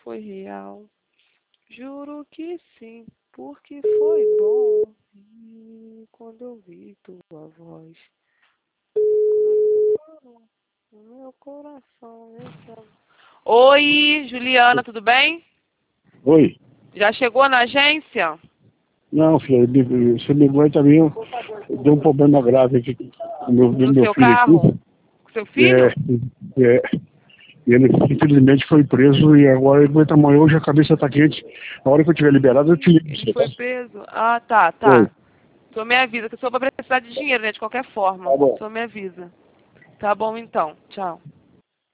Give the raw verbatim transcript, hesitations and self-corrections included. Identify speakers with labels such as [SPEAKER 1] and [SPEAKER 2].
[SPEAKER 1] foi real. Juro que sim, porque foi bom. E quando eu vi tua voz, o meu coração. Esse... Oi, Juliana, tudo bem?
[SPEAKER 2] Oi.
[SPEAKER 1] Já chegou na agência?
[SPEAKER 2] Não, filho, você ligou aí também, deu um problema grave aqui com meu,
[SPEAKER 1] No
[SPEAKER 2] meu
[SPEAKER 1] seu
[SPEAKER 2] filho
[SPEAKER 1] carro?
[SPEAKER 2] aqui.
[SPEAKER 1] Com seu filho?
[SPEAKER 2] É, é, e ele infelizmente foi preso e agora ele aguenta amanhã, hoje a cabeça tá quente. Na hora que eu tiver liberado, eu te ligo.
[SPEAKER 1] Ele foi preso? Ah, tá,
[SPEAKER 2] Oi.
[SPEAKER 1] tá. Só me avisa, que o senhor vai precisar de dinheiro, né? De qualquer forma.
[SPEAKER 2] Tá bom.
[SPEAKER 1] Só me avisa. Tá bom, então. Tchau.